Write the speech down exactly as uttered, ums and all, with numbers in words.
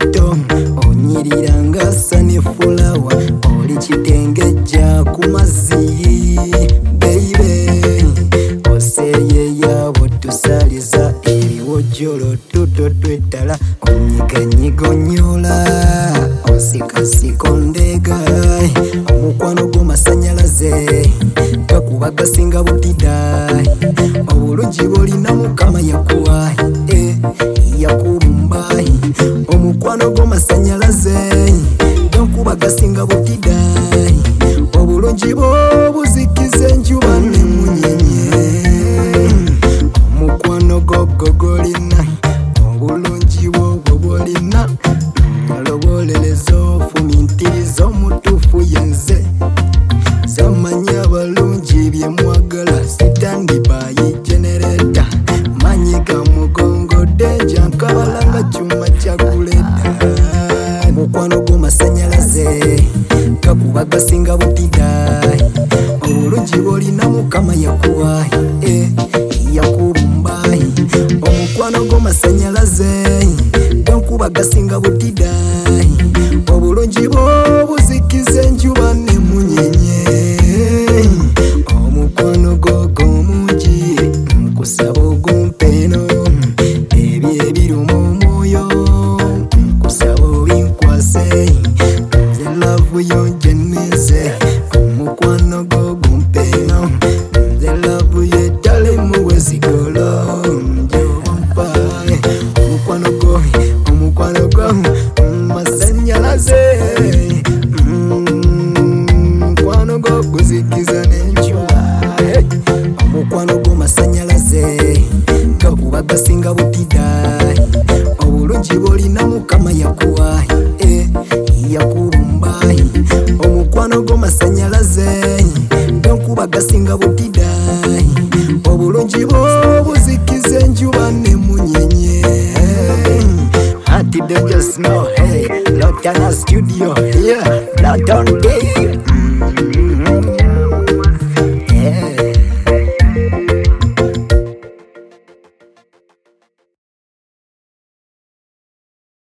buto onyirira nga sunflower oli kitengejja ku mazzi baby oseeyeeya bw'otusaliza ebiwojjolo tuto twetala onyiganyigonyola osikasika ondega omukwano gw'amasanyalaze gakuba gasinga butida obulungi bw'olina mukama yakuwa yakubumba omukwano gw'amasanyalaze gakuba gasinga butida obulungi bw'obuzikiza enjuba n'emunyenye omukwano gogwo gw'olina obulungi bw'obwo bw'olina alobolereza ofumintiriza omutuufu yenze zamanya abalungi bye mwagala sitandibayi genereta manyiga mugongo deja nkabalanga kyuma kyakuleta omukwano gw'amasanyalaze gakuba gasinga butida obulungi bw'olina mukama yakuwa yakubumba omukwano gw'amasanyalaze gankuba gasinga butida obulungi bw'obuzikiza enjuba n'emunyenye omukwano gogwo mungi nkusaba ogumpeeno ebyo ebiruma omwoyo nkusaba obinkwase nze lavu yo njeneze omukwano gogumpeeno nze lavu yo ettale muwezigolo njompa omukwano gwo omukwano gwo masanyalaze omukwano gwo guzikiza n'enjuba omukwano gw'amasanyalaze gakuba gasinga butida obulungi bw'olina mukama yakuwa yakubumba omukwano gw'amasanyalaze gankuba gasinga butida obulungi bw'obuzikiza enjuba n'emunyenye Hati Just Know, hey, Lotana Studio, yeah.